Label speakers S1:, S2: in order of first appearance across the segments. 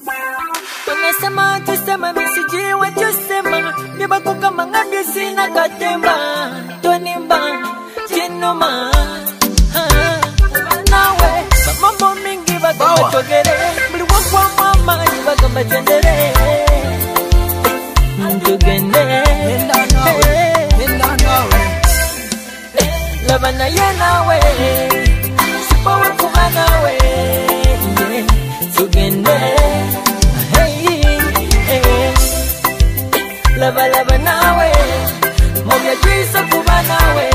S1: Unasema tusema misiji wachosema Nibaku kama ngadi sina katemba Tonimba, chinuma Nawe, mambo mingi baka machogere Mliwa kwa mama, baka machendere Tugende Labana ye nawe Sipa wakuha nawe Tugende Lava lava nawe Moya juisa kuba nawe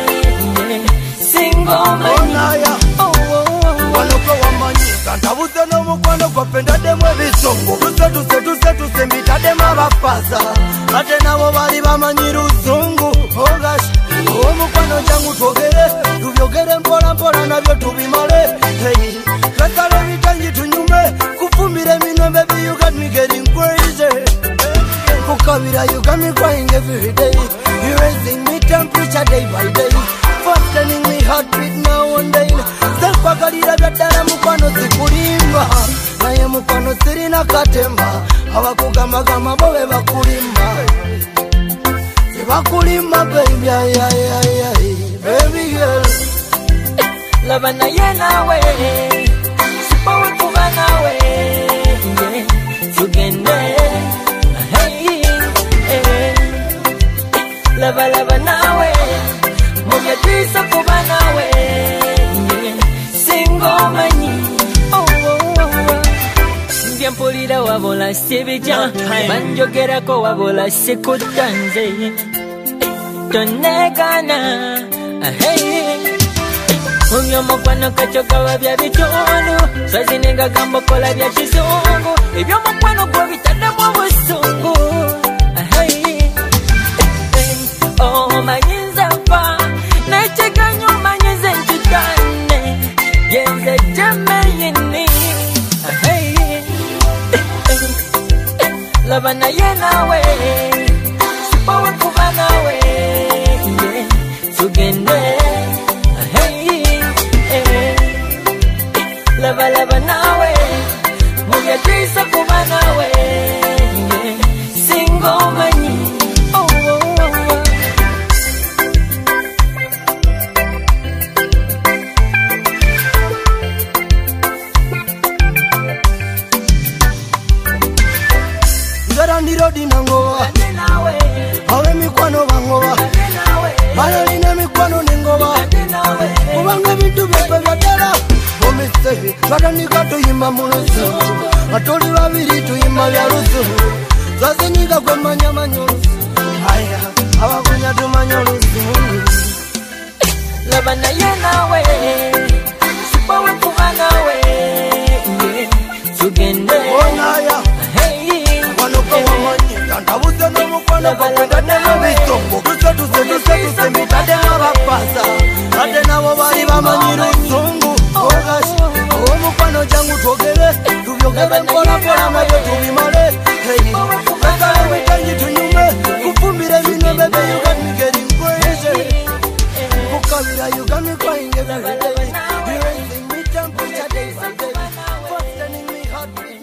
S1: Single mani
S2: Wanoka wamanyika Ntabuze no mukwano kwa penda demwe bisongo Tuse mbita mabafaza Ate nabo bali bamanyiru zungu Oh gosh Mukwano jangu twogere Tubyogere mpola mpola nabyo tubimale Hey Katale bitanji tunyume Kufumbire mino baby you got me getting crazy Kukabira you got me crying every day You raising me temperature day by day Fastening me heartbeat now and then Self-pagalira byadala mukwano zikulimba Naye mukwano sirina katemba Abakugama bobe bakulimba Bakulimba baby ay ay ay ay Baby girl
S1: Labana ye nawe Sipa wakuba nawe Tugende Lava lava nawe Moya juisa kuba nawe Single mani Ndiampulira wabola sibija Banjogera ko wabola sikutanze Tonegana Unyomo kwano kachoka wabya bichono Swazi nenga gambo kola bya chizungu Ibyo mkwano kwa vitanda mwa busungu Oh manyinza fa Necheka nyuma nyeze nchutane Yenze jeme yini Labana ye nawe Sipa wakuba nawe Tugende Lava lava nawe Moya juisa kuba nawe Single mani
S2: Ndirodi nangowa Awe mikwano bangowa Balalina mikwano nengowa Kubanga bintu bepe byadala Omisehi Batanika tuyimba mulusu Matoli babiri tuyimba bya lusu Zazinika kwe manya lusu Aya Abakunya tumanya lusu
S1: Labana ye nawe Sipa wakuba nawe Tugende
S2: Ntabuze no mukwano kwa penda demwe bisongo Tuse mbita mabafaza Ate nabo bali bamanyiru zungu Oh gosh Mukwano jangu twogere Tubyogere mpola mpola nabyo tubimale Hey Katale witanji tunyume Kufumbire bino baby you got me getting crazy Kukabira you got me crying every day You raising me temperature day by day Fastening me heartbeat